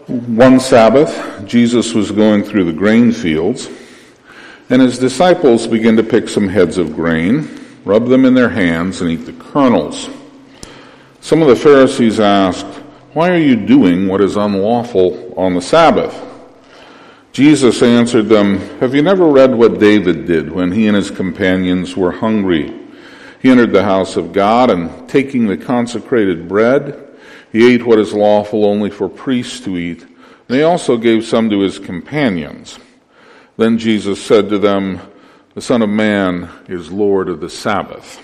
One Sabbath, Jesus was going through the grain fields, and his disciples began to pick some heads of grain, rub them in their hands, and eat the kernels. Some of the Pharisees asked, "Why are you doing what is unlawful on the Sabbath?" Jesus answered them, "Have you never read what David did when he and his companions were hungry? He entered the house of God, and taking the consecrated bread, he ate what is lawful only for priests to eat, and he also gave some to his companions. Then Jesus said to them, 'The Son of Man is Lord of the Sabbath.'"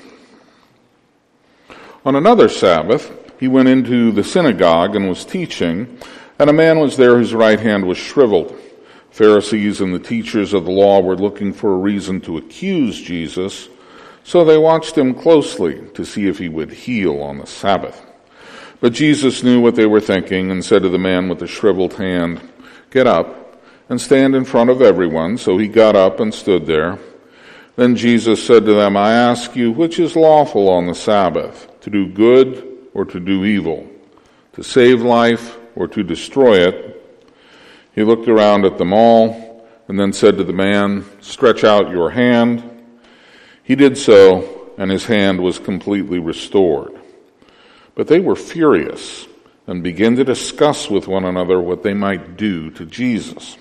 On another Sabbath, he went into the synagogue and was teaching, and a man was there whose right hand was shriveled. Pharisees and the teachers of the law were looking for a reason to accuse Jesus, so they watched him closely to see if he would heal on the Sabbath. But Jesus knew what they were thinking and said to the man with the shriveled hand, "Get up and stand in front of everyone." So he got up and stood there. Then Jesus said to them, "I ask you, which is lawful on the Sabbath, to do good or to do evil, to save life or to destroy it?" He looked around at them all and then said to the man, "Stretch out your hand." He did so, and his hand was completely restored. But they were furious and began to discuss with one another what they might do to Jesus.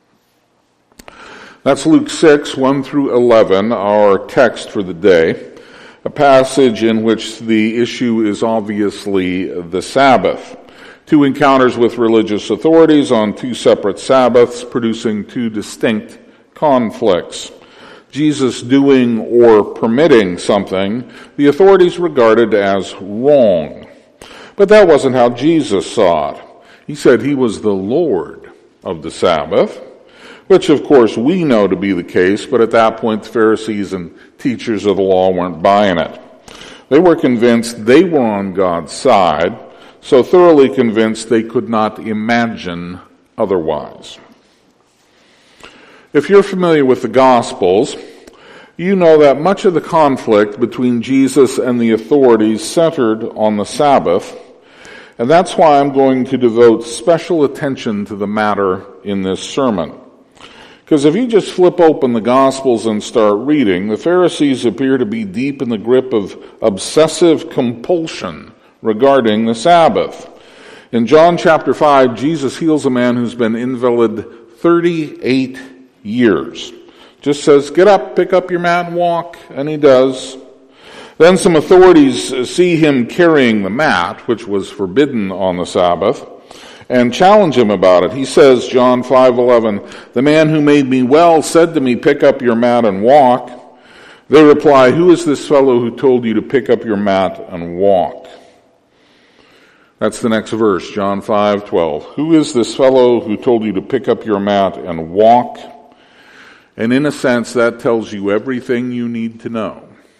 That's Luke 6, 1 through 11, our text for the day, a passage in which the issue is obviously the Sabbath. Two encounters with religious authorities on two separate Sabbaths, producing two distinct conflicts. Jesus doing or permitting something the authorities regarded as wrong. But that wasn't how Jesus saw it. He said he was the Lord of the Sabbath, which of course we know to be the case, but at that point the Pharisees and teachers of the law weren't buying it. They were convinced they were on God's side, so thoroughly convinced they could not imagine otherwise. If you're familiar with the Gospels, you know that much of the conflict between Jesus and the authorities centered on the Sabbath, and that's why I'm going to devote special attention to the matter in this sermon. Because if you just flip open the Gospels and start reading, the Pharisees appear to be deep in the grip of obsessive compulsion regarding the Sabbath. In John chapter 5, Jesus heals a man who's been invalid 38 years. Just says, "Get up, pick up your mat and walk," and he does. Then some authorities see him carrying the mat, which was forbidden on the Sabbath, and challenge him about it. He says, John 5:11, "The man who made me well said to me, 'Pick up your mat and walk.' They reply, 'Who is this fellow who told you to pick up your mat and walk?'" That's the next verse, John 5:12. "Who is this fellow who told you to pick up your mat and walk?" And in a sense, that tells you everything you need to know.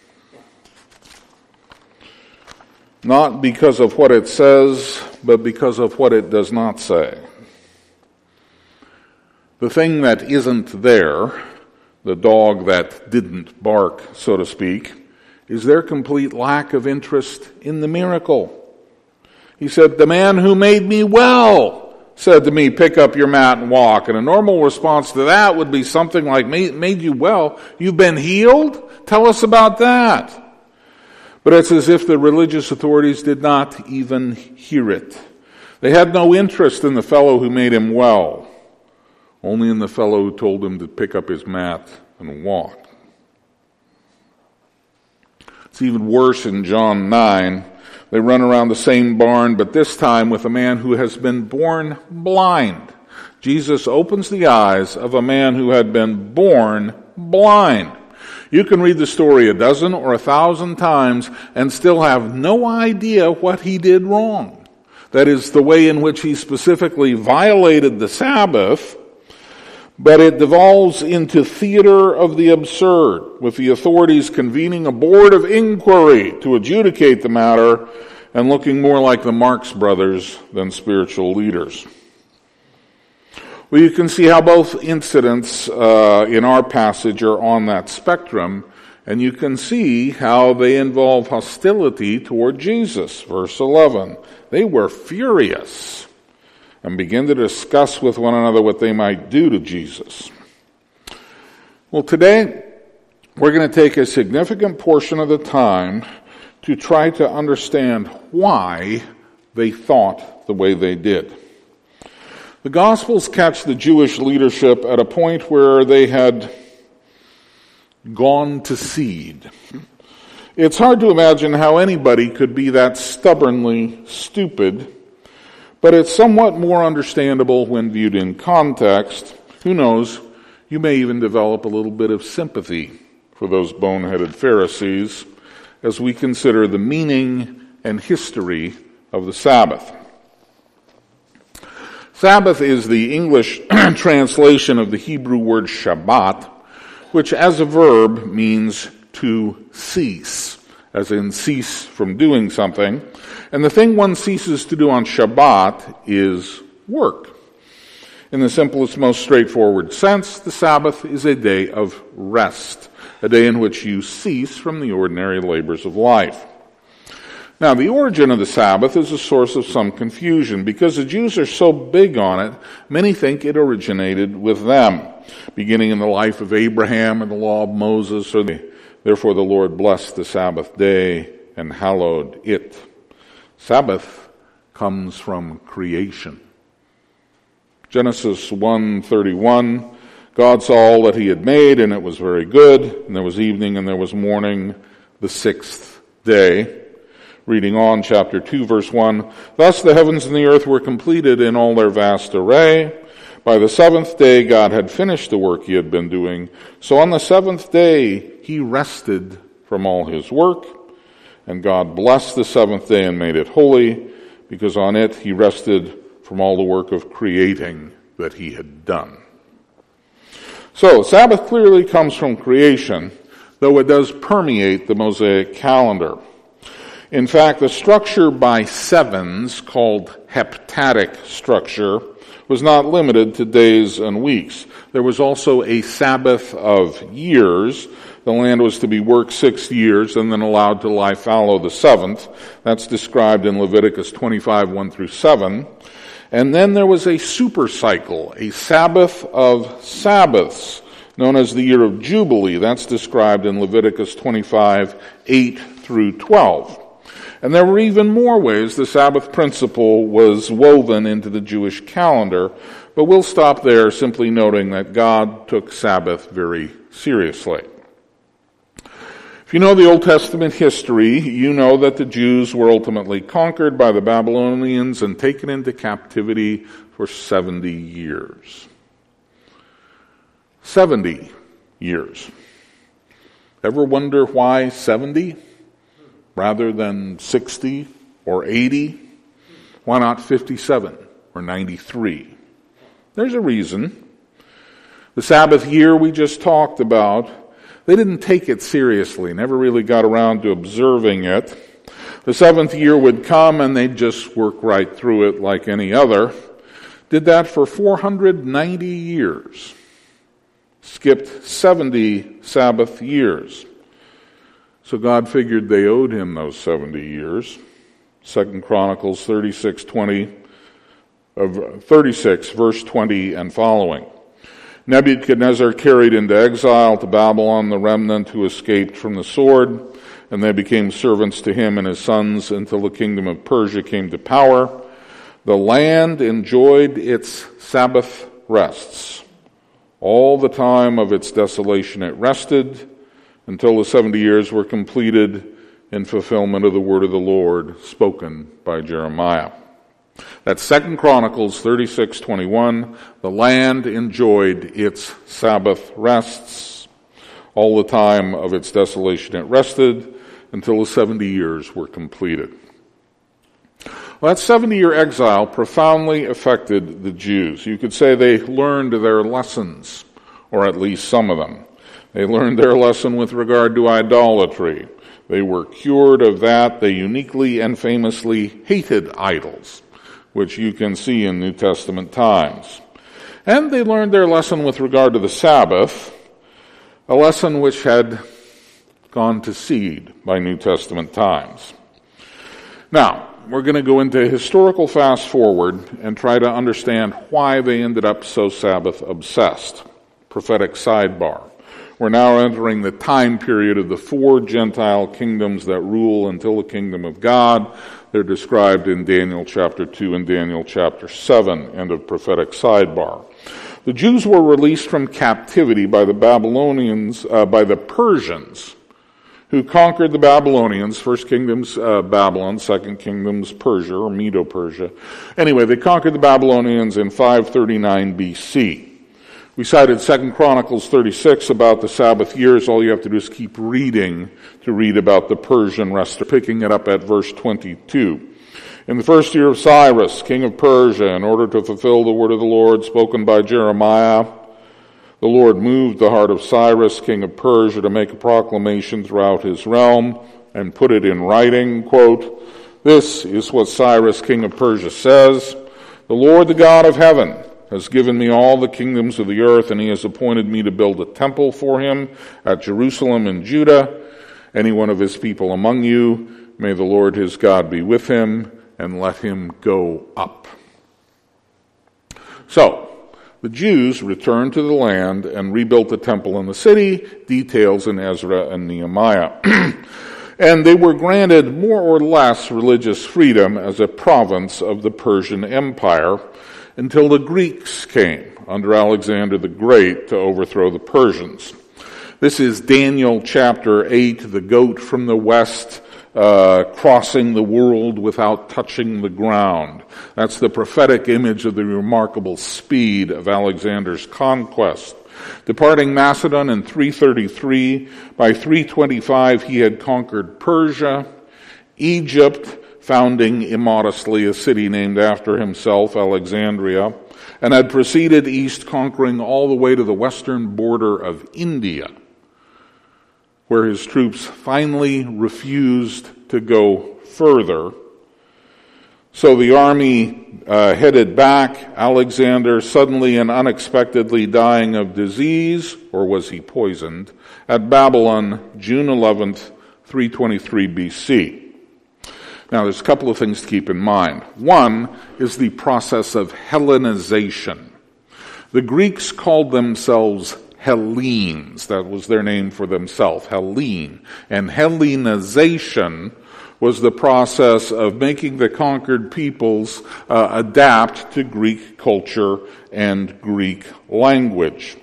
Not because of what it says, but because of what it does not say. The thing that isn't there, the dog that didn't bark, so to speak, is their complete lack of interest in the miracle. He said, "The man who made me well said to me, 'Pick up your mat and walk.'" And a normal response to that would be something like, "Made you well? You've been healed? Tell us about that." But it's as if the religious authorities did not even hear it. They had no interest in the fellow who made him well, only in the fellow who told him to pick up his mat and walk. It's even worse in John 9. They run around the same barn, but this time with a man who has been born blind. Jesus opens the eyes of a man who had been born blind. You can read the story a dozen or 1,000 times and still have no idea what he did wrong. That is, the way in which he specifically violated the Sabbath, but it devolves into theater of the absurd, with the authorities convening a board of inquiry to adjudicate the matter and looking more like the Marx Brothers than spiritual leaders. Well, you can see how both incidents in our passage are on that spectrum, and you can see how they involve hostility toward Jesus. Verse 11, they were furious and begin to discuss with one another what they might do to Jesus. Well, today we're going to take a significant portion of the time to try to understand why they thought the way they did. The Gospels catch the Jewish leadership at a point where they had gone to seed. It's hard to imagine how anybody could be that stubbornly stupid, but it's somewhat more understandable when viewed in context. Who knows, you may even develop a little bit of sympathy for those boneheaded Pharisees as we consider the meaning and history of the Sabbath. Sabbath is the English translation of the Hebrew word Shabbat, which as a verb means to cease, as in cease from doing something. And the thing one ceases to do on Shabbat is work. In the simplest, most straightforward sense, the Sabbath is a day of rest, a day in which you cease from the ordinary labors of life. Now, the origin of the Sabbath is a source of some confusion. Because the Jews are so big on it, many think it originated with them, beginning in the life of Abraham and the law of Moses. Therefore the Lord blessed the Sabbath day and hallowed it. Sabbath comes from creation. Genesis 1:31, God saw all that he had made, and it was very good. And there was evening and there was morning, the sixth day. Reading on, chapter 2, verse 1, thus the heavens and the earth were completed in all their vast array. By the seventh day God had finished the work he had been doing. So on the seventh day he rested from all his work. And God blessed the seventh day and made it holy, because on it he rested from all the work of creating that he had done. So Sabbath clearly comes from creation, though it does permeate the Mosaic calendar. In fact, the structure by sevens, called heptadic structure, was not limited to days and weeks. There was also a Sabbath of years. The land was to be worked 6 years and then allowed to lie fallow the seventh. That's described in Leviticus 25, 1 through 7. And then there was a super cycle, a Sabbath of Sabbaths, known as the year of Jubilee. That's described in Leviticus 25, 8 through 12. And there were even more ways the Sabbath principle was woven into the Jewish calendar, but we'll stop there simply noting that God took Sabbath very seriously. If you know the Old Testament history, you know that the Jews were ultimately conquered by the Babylonians and taken into captivity for 70 years. 70 years. Ever wonder why 70? Rather than 60 or 80? Why not 57 or 93? There's a reason. The Sabbath year we just talked about, they didn't take it seriously, never really got around to observing it. The seventh year would come and they'd just work right through it like any other. Did that for 490 years. Skipped 70 Sabbath years. So God figured they owed him those 70 years. 2 Chronicles 36, verse 20 and following. Nebuchadnezzar carried into exile to Babylon the remnant who escaped from the sword, and they became servants to him and his sons until the kingdom of Persia came to power. The land enjoyed its Sabbath rests. All the time of its desolation it rested, until the 70 years were completed in fulfillment of the word of the Lord spoken by Jeremiah. That's 2 Chronicles 36:21. The land enjoyed its Sabbath rests. All the time of its desolation it rested until the 70 years were completed. Well, that 70-year exile profoundly affected the Jews. You could say they learned their lessons, or at least some of them. They learned their lesson with regard to idolatry. They were cured of that. They uniquely and famously hated idols, which you can see in New Testament times. And they learned their lesson with regard to the Sabbath, a lesson which had gone to seed by New Testament times. Now, we're going to go into a historical fast forward and try to understand why they ended up so Sabbath obsessed. Prophetic sidebar. We're now entering the time period of the 4 Gentile kingdoms that rule until the kingdom of God. They're described in Daniel chapter 2 and Daniel chapter 7, end of prophetic sidebar. The Jews were released from captivity by the Babylonians, by the Persians, who conquered the Babylonians. First kingdom's Babylon, second kingdom's Persia, or Medo-Persia. Anyway, they conquered the Babylonians in 539 BC. We cited 2 Chronicles 36 about the Sabbath years. All you have to do is keep reading to read about the Persian restoration, picking it up at verse 22. In the first year of Cyrus, king of Persia, in order to fulfill the word of the Lord spoken by Jeremiah, the Lord moved the heart of Cyrus, king of Persia, to make a proclamation throughout his realm and put it in writing, quote, "This is what Cyrus, king of Persia, says, the Lord, the God of heaven, has given me all the kingdoms of the earth, and he has appointed me to build a temple for him at Jerusalem in Judah. Any one of his people among you, may the Lord his God be with him, and let him go up." So, the Jews returned to the land and rebuilt the temple in the city, details in Ezra and Nehemiah. And they were granted more or less religious freedom as a province of the Persian Empire until the Greeks came under Alexander the Great to overthrow the Persians. This is Daniel chapter 8, the goat from the west crossing the world without touching the ground. That's the prophetic image of the remarkable speed of Alexander's conquest. Departing Macedon in 333, by 325 he had conquered Persia, Egypt, founding immodestly a city named after himself, Alexandria, and had proceeded east, conquering all the way to the western border of India, where his troops finally refused to go further. So the army headed back, Alexander suddenly and unexpectedly dying of disease, or was he poisoned, at Babylon, June 11th, 323 BC. Now, there's a couple of things to keep in mind. One is the process of Hellenization. The Greeks called themselves Hellenes. That was their name for themselves, Hellene. And Hellenization was the process of making the conquered peoples adapt to Greek culture and Greek language.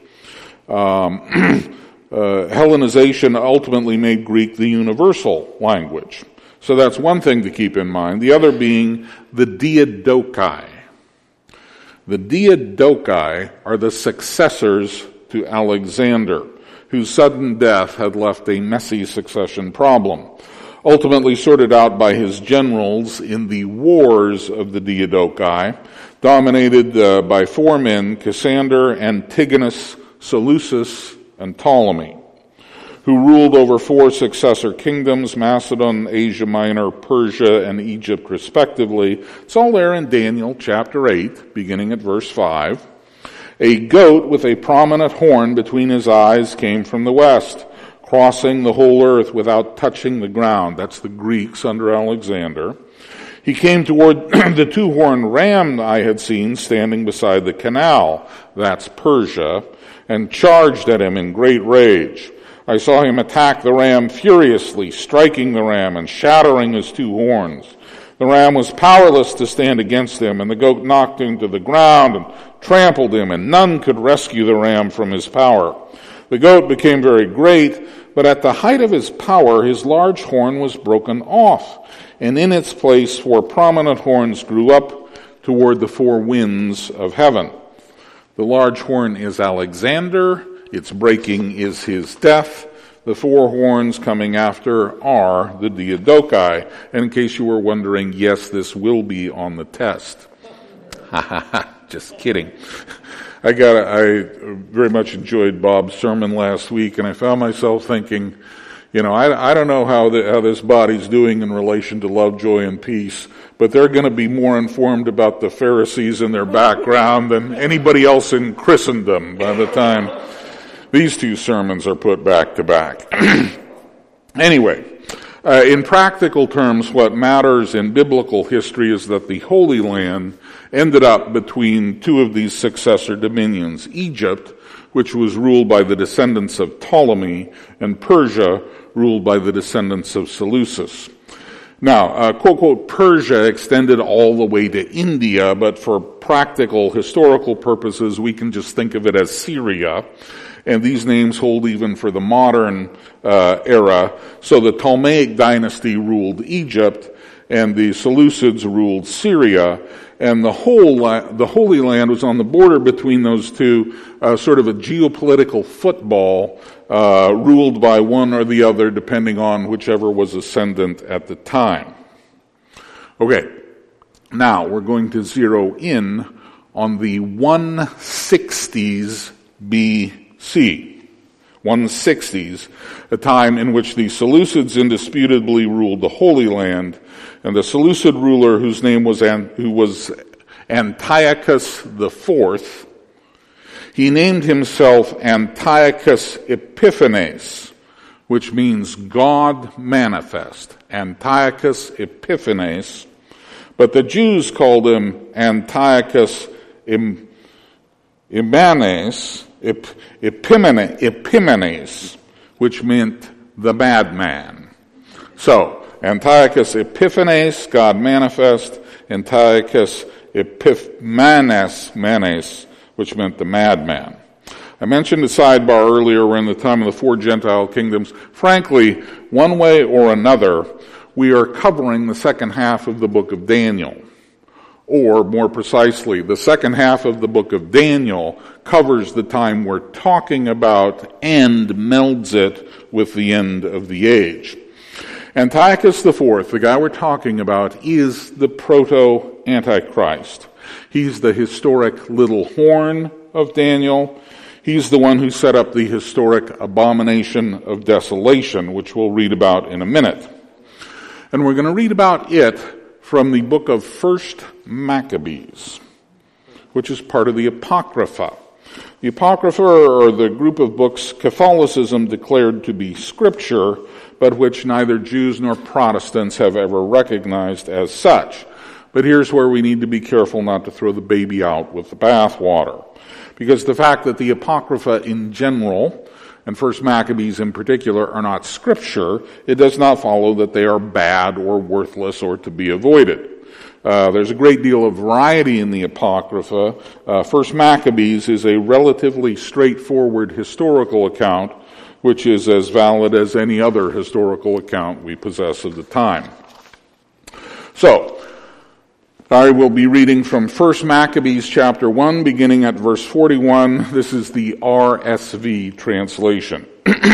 Hellenization ultimately made Greek the universal language. So that's one thing to keep in mind. The other being the Diadochi. The Diadochi are the successors to Alexander, whose sudden death had left a messy succession problem, ultimately sorted out by his generals in the wars of the Diadochi, dominated by 4 men, Cassander, Antigonus, Seleucus, and Ptolemy, who ruled over 4 successor kingdoms, Macedon, Asia Minor, Persia, and Egypt respectively. It's all there in Daniel chapter 8, beginning at verse 5. A goat with a prominent horn between his eyes came from the west, crossing the whole earth without touching the ground. That's the Greeks under Alexander. He came toward the 2-horned ram I had seen standing beside the canal. That's Persia, and charged at him in great rage. I saw him attack the ram furiously, striking the ram and shattering his 2 horns. The ram was powerless to stand against him, and the goat knocked him to the ground and trampled him, and none could rescue the ram from his power. The goat became very great, but at the height of his power, his large horn was broken off, and in its place 4 prominent horns grew up toward the 4 winds of heaven. The large horn is Alexander. Its breaking is his death. The 4 horns coming after are the Diadochi. And in case you were wondering, yes, this will be on the test. Just kidding. I very much enjoyed Bob's sermon last week, and I found myself thinking, I don't know how this body's doing in relation to love, joy, and peace, but they're going to be more informed about the Pharisees and their background than anybody else in Christendom by the time these 2 sermons are put back to back. Anyway, In practical terms, what matters in biblical history is that the Holy Land ended up between two of these successor dominions, Egypt, which was ruled by the descendants of Ptolemy, and Persia, ruled by the descendants of Seleucus. Now, quote, quote, Persia extended all the way to India, but for practical historical purposes, we can just think of it as Syria. And these names hold even for the modern era. So the Ptolemaic dynasty ruled Egypt, and the Seleucids ruled Syria, and the Holy Land was on the border between those two, sort of a geopolitical football, ruled by one or the other, depending on whichever was ascendant at the time. Okay, now we're going to zero in on the 160s BC. 160s, a time in which the Seleucids indisputably ruled the Holy Land, and the Seleucid ruler whose name was Antiochus IV, he named himself Antiochus Epiphanes, which means God manifest. Antiochus Epiphanes, but the Jews called him Antiochus Epimanes, which meant the bad man. So, Antiochus Epiphanes, God manifest, Antiochus Epiphanes, which meant the madman. I mentioned a sidebar earlier, we're in the time of the four Gentile kingdoms. Frankly, one way or another, we are covering the second half of the book of Daniel. Or, more precisely, the second half of the book of Daniel covers the time we're talking about and melds it with the end of the age. Antiochus IV, the guy we're talking about, is the proto-Antichrist. He's the historic little horn of Daniel. He's the one who set up the historic abomination of desolation, which we'll read about in a minute. And we're going to read about it from the book of 1 Maccabees, which is part of the Apocrypha. The Apocrypha are the group of books Catholicism declared to be scripture, but which neither Jews nor Protestants have ever recognized as such. But here's where we need to be careful not to throw the baby out with the bathwater. Because the fact that the Apocrypha in general, and 1 Maccabees in particular, are not scripture, it does not follow that they are bad or worthless or to be avoided. There's a great deal of variety in the Apocrypha. 1 Maccabees is a relatively straightforward historical account, which is as valid as any other historical account we possess of the time. So, I will be reading from 1 Maccabees chapter 1, beginning at verse 41. This is the RSV translation.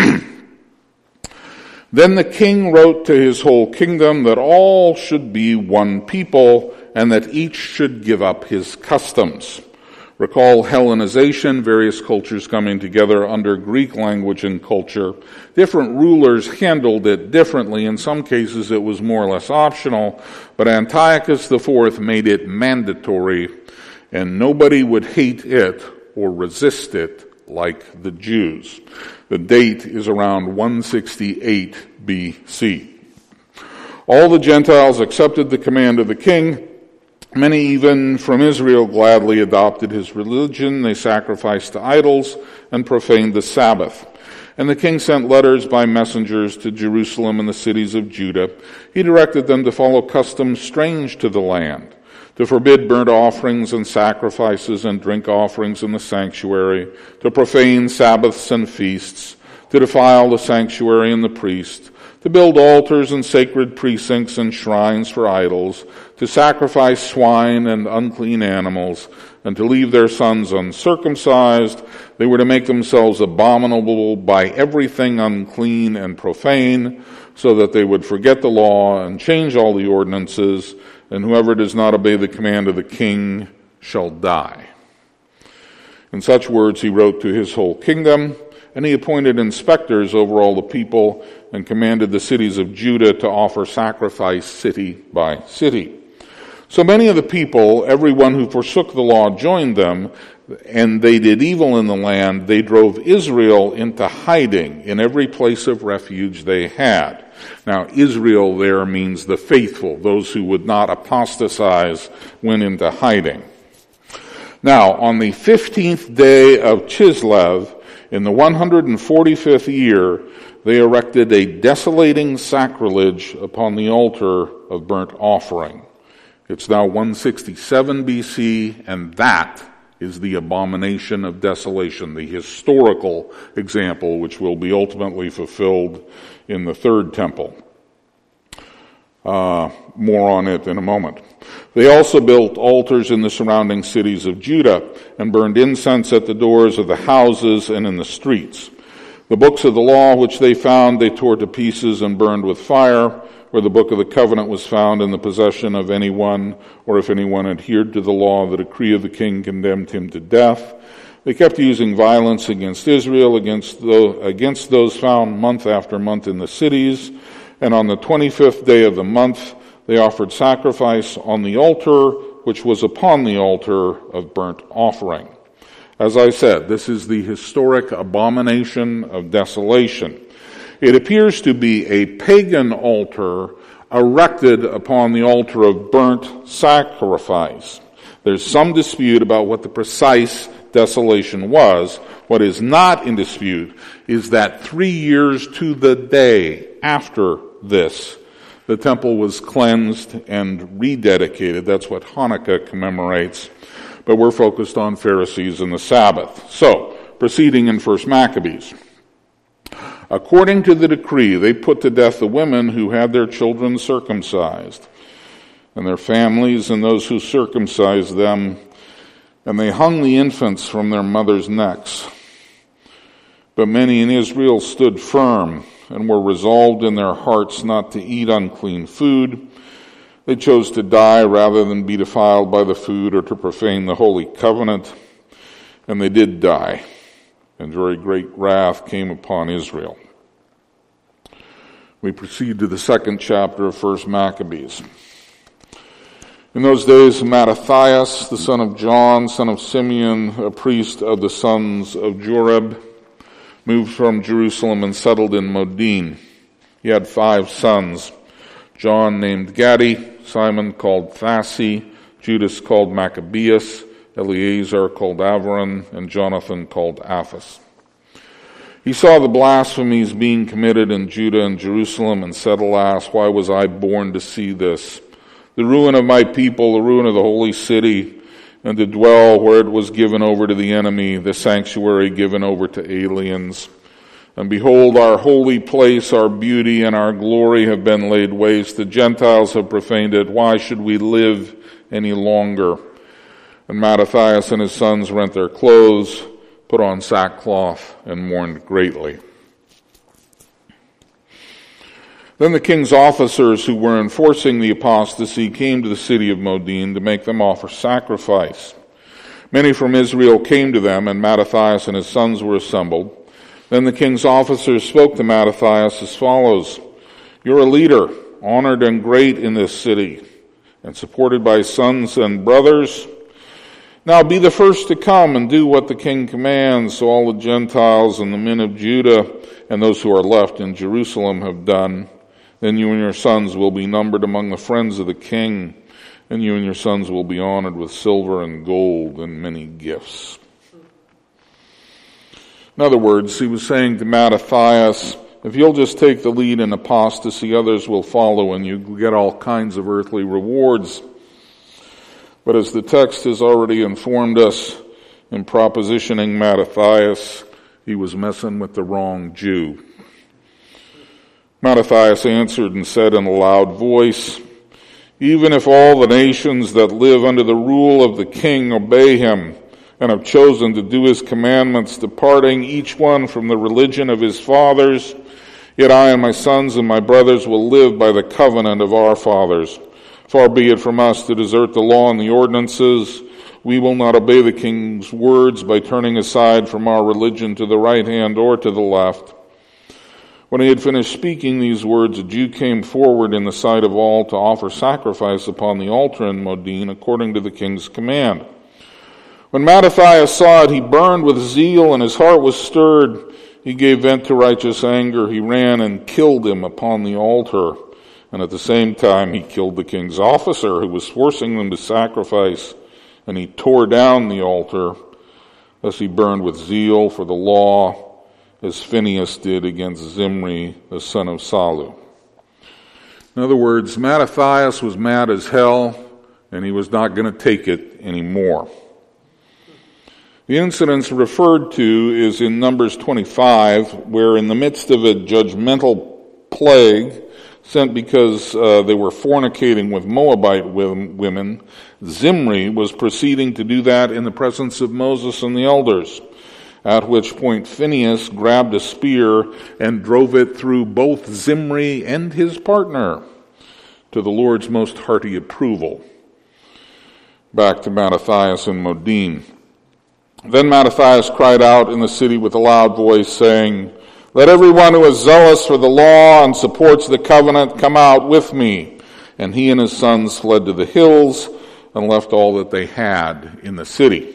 Then the king wrote to his whole kingdom that all should be one people, and that each should give up his customs. Recall Hellenization, various cultures coming together under Greek language and culture. Different rulers handled it differently. In some cases it was more or less optional, but Antiochus IV made it mandatory, and nobody would hate it or resist it like the Jews. The date is around 168 BC. All the Gentiles accepted the command of the king. Many even from Israel gladly adopted his religion. They sacrificed to idols and profaned the Sabbath. And the king sent letters by messengers to Jerusalem and the cities of Judah. He directed them to follow customs strange to the land, to forbid burnt offerings and sacrifices and drink offerings in the sanctuary, to profane Sabbaths and feasts, to defile the sanctuary and the priest, to build altars and sacred precincts and shrines for idols, to sacrifice swine and unclean animals, and to leave their sons uncircumcised. They were to make themselves abominable by everything unclean and profane, so that they would forget the law and change all the ordinances, and whoever does not obey the command of the king shall die. In such words he wrote to his whole kingdom, and he appointed inspectors over all the people and commanded the cities of Judah to offer sacrifice city by city. So many of the people, everyone who forsook the law, joined them, and they did evil in the land. They drove Israel into hiding in every place of refuge they had. Now, Israel there means the faithful, those who would not apostatize, went into hiding. Now, on the 15th day of Chislev, in the 145th year, they erected a desolating sacrilege upon the altar of burnt offering. It's now 167 BC, and that is the abomination of desolation, the historical example which will be ultimately fulfilled in the third temple. More on it in a moment. They also built altars in the surrounding cities of Judah and burned incense at the doors of the houses and in the streets. The books of the law which they found they tore to pieces and burned with fire, where the book of the covenant was found in the possession of anyone, or if anyone adhered to the law, the decree of the king condemned him to death. They kept using violence against Israel, against those found month after month in the cities. And on the 25th day of the month, they offered sacrifice on the altar, which was upon the altar of burnt offering. As I said, this is the historic abomination of desolation. It appears to be a pagan altar erected upon the altar of burnt sacrifice. There's some dispute about what the precise desolation was. What is not in dispute is that 3 years to the day after this, the temple was cleansed and rededicated. That's what Hanukkah commemorates. But we're focused on Pharisees and the Sabbath. So, proceeding in 1 Maccabees. According to the decree, they put to death the women who had their children circumcised, and their families and those who circumcised them, and they hung the infants from their mothers' necks. But many in Israel stood firm and were resolved in their hearts not to eat unclean food. They chose to die rather than be defiled by the food or to profane the holy covenant, and they did die. And very great wrath came upon Israel. We proceed to the second chapter of 1 Maccabees. In those days, Mattathias, the son of John, son of Simeon, a priest of the sons of Joreb, moved from Jerusalem and settled in Modin. He had 5 sons: John named Gadi, Simon called Thassi, Judas called Maccabeus, Eleazar called Avaran, and Jonathan called Aphas. He saw the blasphemies being committed in Judah and Jerusalem and said, "Alas, why was I born to see this? The ruin of my people, the ruin of the holy city, and to dwell where it was given over to the enemy, the sanctuary given over to aliens. And behold, our holy place, our beauty, and our glory have been laid waste. The Gentiles have profaned it. Why should we live any longer?" And Mattathias and his sons rent their clothes, put on sackcloth, and mourned greatly. Then the king's officers who were enforcing the apostasy came to the city of Modin to make them offer sacrifice. Many from Israel came to them, and Mattathias and his sons were assembled. Then the king's officers spoke to Mattathias as follows: "You're a leader, honored and great in this city, and supported by sons and brothers. Now be the first to come and do what the king commands, so all the Gentiles and the men of Judah and those who are left in Jerusalem have done. Then you and your sons will be numbered among the friends of the king, and you and your sons will be honored with silver and gold and many gifts." In other words, he was saying to Mattathias, if you'll just take the lead in apostasy, others will follow and you get all kinds of earthly rewards. But as the text has already informed us in propositioning Mattathias, he was messing with the wrong Jew. Mattathias answered and said in a loud voice, "Even if all the nations that live under the rule of the king obey him, and have chosen to do his commandments, departing each one from the religion of his fathers, yet I and my sons and my brothers will live by the covenant of our fathers. Far be it from us to desert the law and the ordinances. We will not obey the king's words by turning aside from our religion to the right hand or to the left." When he had finished speaking these words, a Jew came forward in the sight of all to offer sacrifice upon the altar in Modin according to the king's command. When Mattathias saw it, he burned with zeal and his heart was stirred. He gave vent to righteous anger. He ran and killed him upon the altar. And at the same time, he killed the king's officer who was forcing them to sacrifice. And he tore down the altar. Thus he burned with zeal for the law, as Phinehas did against Zimri, the son of Salu. In other words, Mattathias was mad as hell, and he was not going to take it anymore. The incident referred to is in Numbers 25, where in the midst of a judgmental plague sent because they were fornicating with Moabite women, Zimri was proceeding to do that in the presence of Moses and the elders, at which point Phinehas grabbed a spear and drove it through both Zimri and his partner, to the Lord's most hearty approval. Back to Mattathias and Modin. Then Mattathias cried out in the city with a loud voice, saying, "Let everyone who is zealous for the law and supports the covenant come out with me." And he and his sons fled to the hills and left all that they had in the city.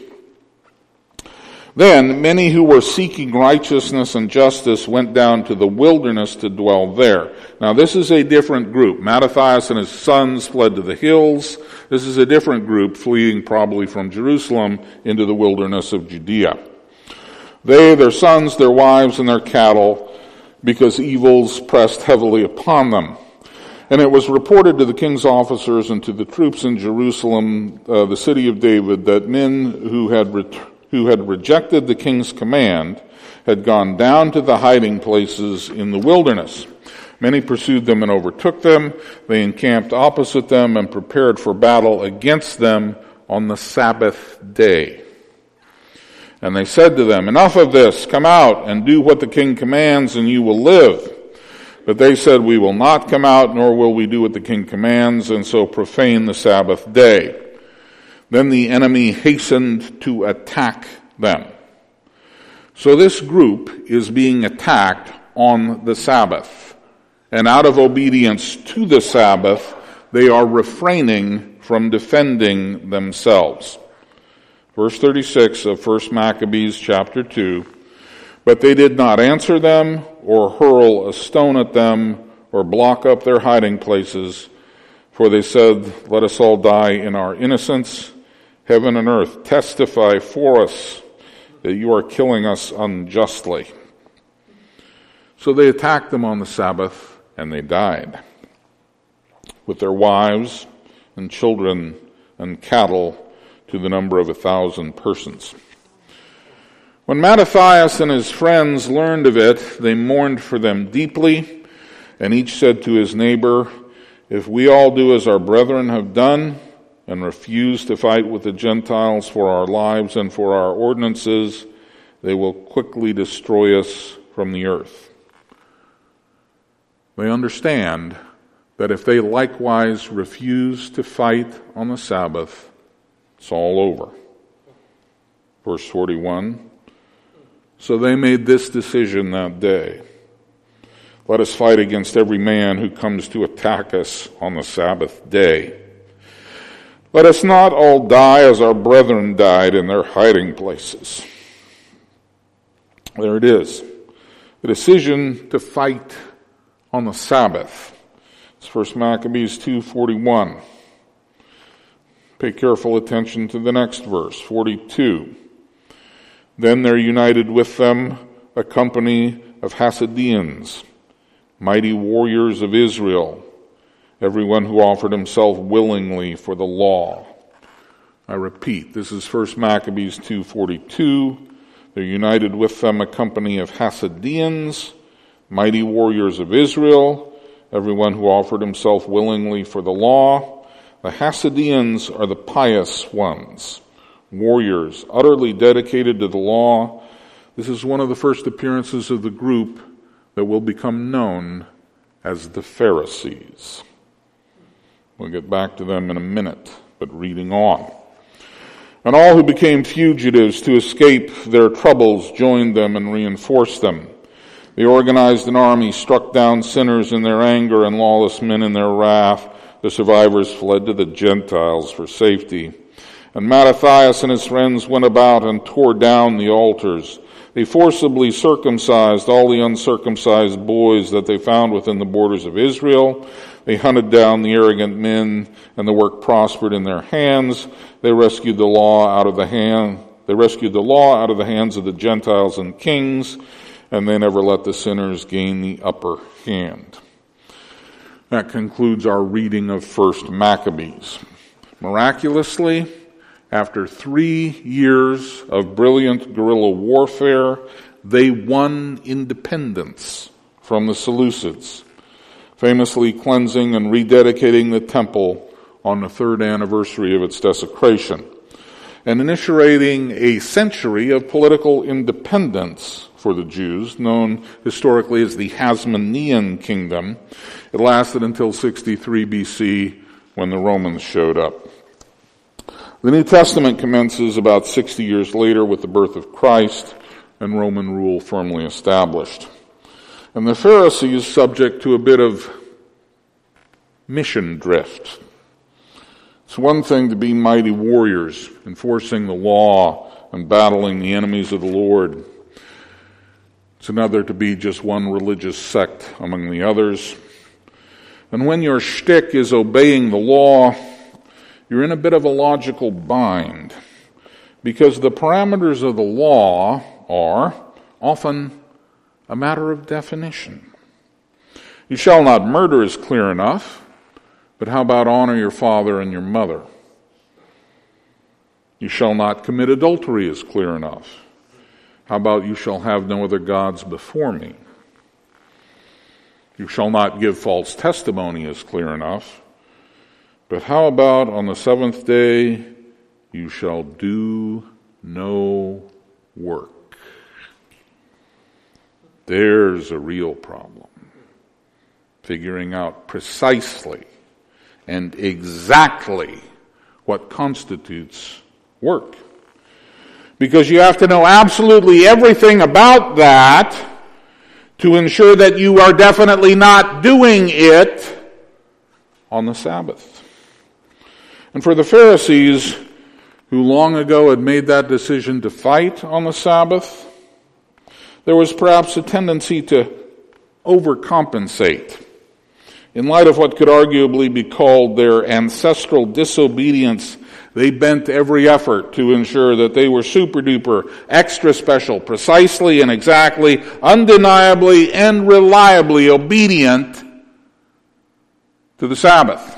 Then many who were seeking righteousness and justice went down to the wilderness to dwell there. Now this is a different group. Mattathias and his sons fled to the hills. This is a different group fleeing probably from Jerusalem into the wilderness of Judea. They, their sons, their wives, and their cattle, because evils pressed heavily upon them. And it was reported to the king's officers and to the troops in Jerusalem, the city of David, that men who had rejected the king's command had gone down to the hiding places in the wilderness. Many pursued them and overtook them. They encamped opposite them and prepared for battle against them on the Sabbath day. And they said to them, "Enough of this, come out and do what the king commands and you will live." But they said, "We will not come out, nor will we do what the king commands, and so profane the Sabbath day." Then the enemy hastened to attack them. So this group is being attacked on the Sabbath. And out of obedience to the Sabbath, they are refraining from defending themselves. Verse 36 of 1 Maccabees chapter 2, "But they did not answer them, or hurl a stone at them, or block up their hiding places, for they said, 'Let us all die in our innocence. Heaven and earth testify for us that you are killing us unjustly.'" So they attacked them on the Sabbath, and they died, with their wives and children and cattle, to the number of 1,000 persons. When Mattathias and his friends learned of it, they mourned for them deeply, and each said to his neighbor, "If we all do as our brethren have done, and refuse to fight with the Gentiles for our lives and for our ordinances, they will quickly destroy us from the earth." They understand that if they likewise refuse to fight on the Sabbath, it's all over. Verse 41, "So they made this decision that day. Let us fight against every man who comes to attack us on the Sabbath day. Let us not all die as our brethren died in their hiding places." There it is. The decision to fight on the Sabbath. It's 1 Maccabees 2:41. Pay careful attention to the next verse, 42. "Then there united with them a company of Hasidians, mighty warriors of Israel, everyone who offered himself willingly for the law." I repeat, this is 1 Maccabees 2:42. There united with them a company of Hasidians, mighty warriors of Israel, everyone who offered himself willingly for the law. The Hasidians are the pious ones, warriors, utterly dedicated to the law. This is one of the first appearances of the group that will become known as the Pharisees. We'll get back to them in a minute, but reading on. "And all who became fugitives to escape their troubles joined them and reinforced them. They organized an army, struck down sinners in their anger and lawless men in their wrath. The survivors fled to the Gentiles for safety. And Mattathias and his friends went about and tore down the altars. They forcibly circumcised all the uncircumcised boys that they found within the borders of Israel. They hunted down the arrogant men, and the work prospered in their hands. They rescued the law out of the hands of the Gentiles and kings, and they never let the sinners gain the upper hand. That concludes our reading of 1 Maccabees. Miraculously, after 3 years of brilliant guerrilla warfare, they won independence from the Seleucids, famously cleansing and rededicating the temple on the 3rd anniversary of its desecration, and initiating a century of political independence for the Jews, known historically as the Hasmonean Kingdom. It lasted until 63 BC when the Romans showed up. The New Testament commences about 60 years later with the birth of Christ and Roman rule firmly established. And the Pharisees subject to a bit of mission drift. It's one thing to be mighty warriors, enforcing the law and battling the enemies of the Lord. It's another to be just one religious sect among the others. And when your shtick is obeying the law, you're in a bit of a logical bind, because the parameters of the law are often a matter of definition. You shall not murder is clear enough, but how about honor your father and your mother? You shall not commit adultery is clear enough. How about you shall have no other gods before me? You shall not give false testimony is clear enough. But how about on the 7th day, you shall do no work? There's a real problem. Figuring out precisely and exactly what constitutes work. Because you have to know absolutely everything about that to ensure that you are definitely not doing it on the Sabbath. And for the Pharisees, who long ago had made that decision to fight on the Sabbath, there was perhaps a tendency to overcompensate. In light of what could arguably be called their ancestral disobedience, they bent every effort to ensure that they were super duper, extra special, precisely and exactly, undeniably and reliably obedient to the Sabbath.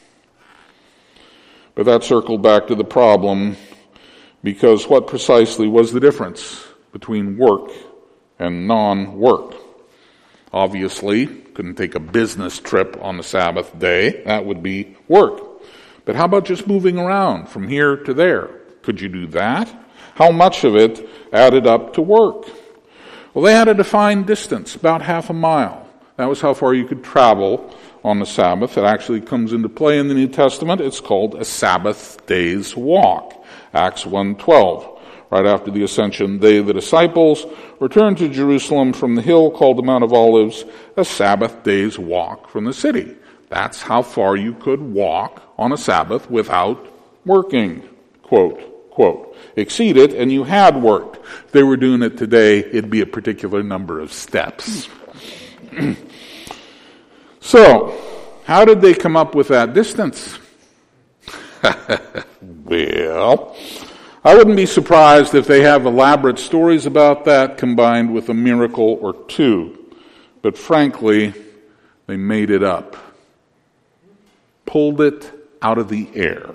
But that circled back to the problem, because what precisely was the difference between work and non-work? Obviously, couldn't take a business trip on the Sabbath day. That would be work. But how about just moving around from here to there? Could you do that? How much of it added up to work? Well, they had a defined distance, about half a mile. That was how far you could travel on the Sabbath. It actually comes into play in the New Testament. It's called a Sabbath day's walk. Acts 1:12. Right after the ascension, they, the disciples, returned to Jerusalem from the hill called the Mount of Olives, a Sabbath day's walk from the city. That's how far you could walk on a Sabbath without working. Quote. Exceed it, and you had worked. If they were doing it today, it'd be a particular number of steps. So, how did they come up with that distance? Well, I wouldn't be surprised if they have elaborate stories about that combined with a miracle or two. But frankly, they made it up. Pulled it out of the air.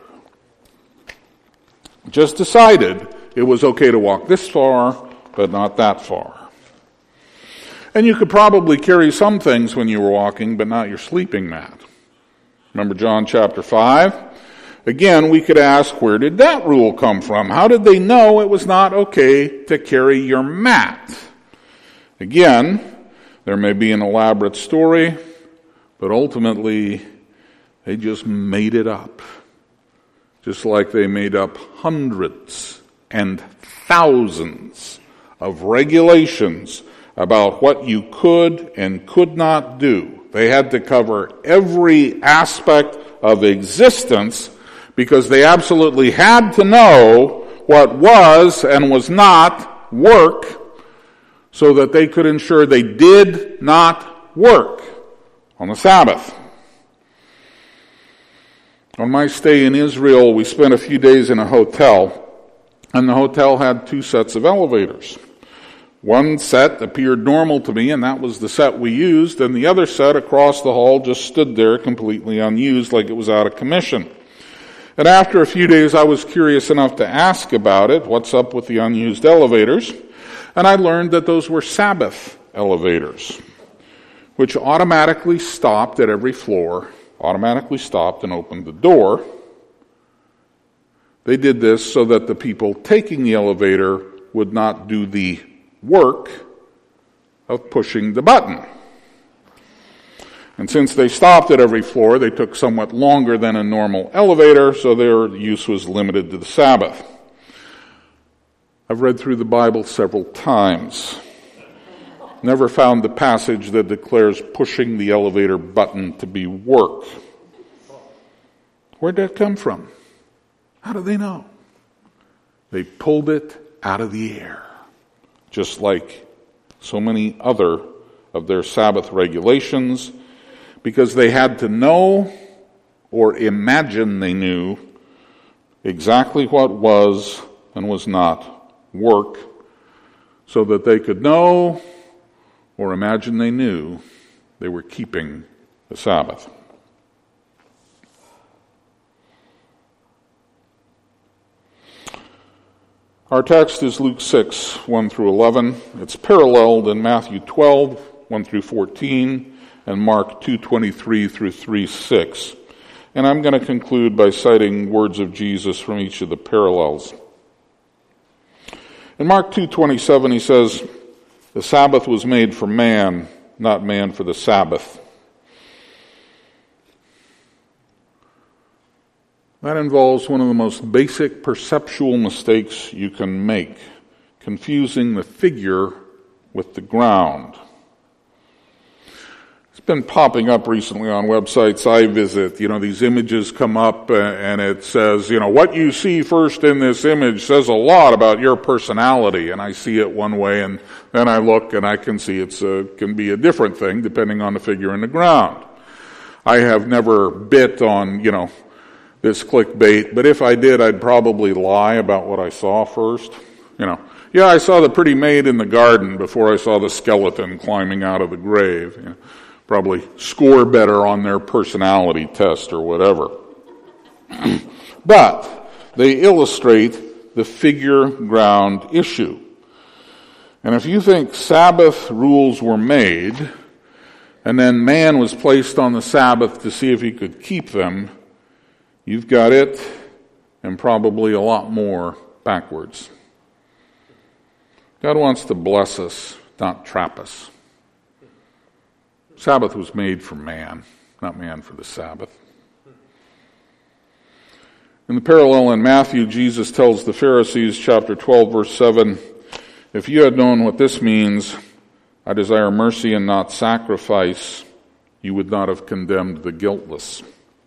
Just decided it was okay to walk this far, but not that far. And you could probably carry some things when you were walking, but not your sleeping mat. Remember John chapter 5? Again, we could ask, where did that rule come from? How did they know it was not okay to carry your mat? Again, there may be an elaborate story, but ultimately, they just made it up. Just like they made up hundreds and thousands of regulations about what you could and could not do. They had to cover every aspect of existence because they absolutely had to know what was and was not work so that they could ensure they did not work on the Sabbath. On my stay in Israel, we spent a few days in a hotel, and the hotel had 2 sets of elevators. One set appeared normal to me, and that was the set we used, and the other set across the hall just stood there completely unused, like it was out of commission. And after a few days, I was curious enough to ask about it, what's up with the unused elevators, and I learned that those were Sabbath elevators, which automatically stopped at every floor, automatically stopped and opened the door. They did this so that the people taking the elevator would not do the work of pushing the button. And since they stopped at every floor, they took somewhat longer than a normal elevator, so their use was limited to the Sabbath. I've read through the Bible several times. Never found the passage that declares pushing the elevator button to be work. Where'd that come from? How do they know? They pulled it out of the air, just like so many other of their Sabbath regulations, because they had to know or imagine they knew exactly what was and was not work, so that they could know or imagine they knew they were keeping the Sabbath. Our text is Luke 6, 1 through 11. It's paralleled in Matthew 12, 1 through 14, and Mark 2:23 through 3:6. And I'm going to conclude by citing words of Jesus from each of the parallels. In Mark 2:27, he says, "The Sabbath was made for man, not man for the Sabbath." That involves one of the most basic perceptual mistakes you can make, confusing the figure with the ground. It's been popping up recently on websites I visit. These images come up and it says, what you see first in this image says a lot about your personality. And I see it one way, and then I look and I can see it can be a different thing depending on the figure in the ground. I have never bit on, this clickbait, but if I did, I'd probably lie about what I saw first. I saw the pretty maid in the garden before I saw the skeleton climbing out of the grave. Probably score better on their personality test or whatever. But they illustrate the figure ground issue. And if you think Sabbath rules were made, and then man was placed on the Sabbath to see if he could keep them, you've got it, and probably a lot more backwards. God wants to bless us, not trap us. Sabbath was made for man, not man for the Sabbath. In the parallel in Matthew, Jesus tells the Pharisees, chapter 12, verse 7, "If you had known what this means, I desire mercy and not sacrifice, you would not have condemned the guiltless."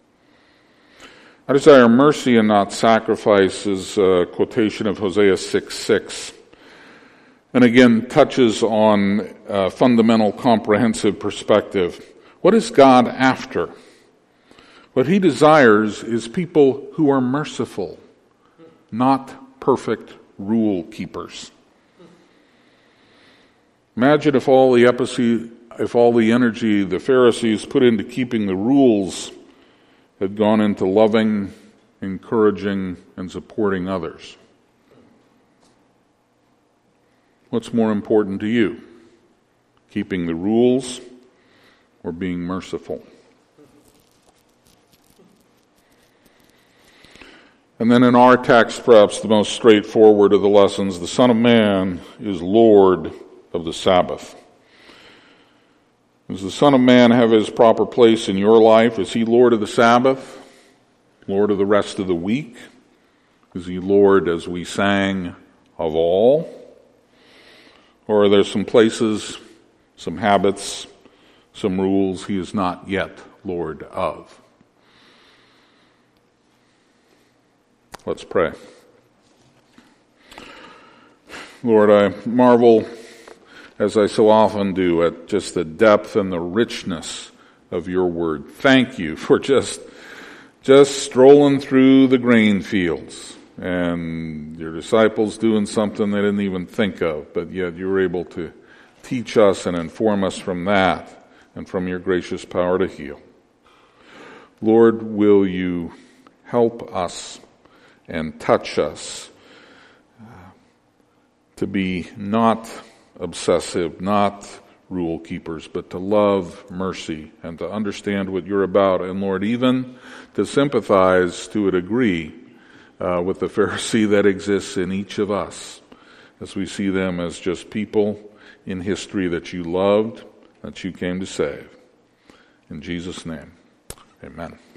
I desire mercy and not sacrifice is a quotation of Hosea 6:6. And again, touches on a fundamental comprehensive perspective. What is God after? What he desires is people who are merciful, not perfect rule keepers. Imagine if all the energy the Pharisees put into keeping the rules had gone into loving, encouraging, and supporting others. What's more important to you? Keeping the rules or being merciful? And then in our text, perhaps the most straightforward of the lessons, the Son of Man is Lord of the Sabbath. Does the Son of Man have his proper place in your life? Is he Lord of the Sabbath? Lord of the rest of the week? Is he Lord, as we sang, of all? Or are there some places, some habits, some rules he is not yet Lord of? Let's pray. Lord, I marvel, as I so often do, at just the depth and the richness of your word. Thank you for just strolling through the grain fields and your disciples doing something they didn't even think of, but yet you were able to teach us and inform us from that and from your gracious power to heal. Lord, will you help us and touch us to be not obsessive, not rule keepers, but to love mercy and to understand what you're about. And Lord, even to sympathize to a degree with the Pharisee that exists in each of us, as we see them as just people in history that you loved, that you came to save. In Jesus' name, amen.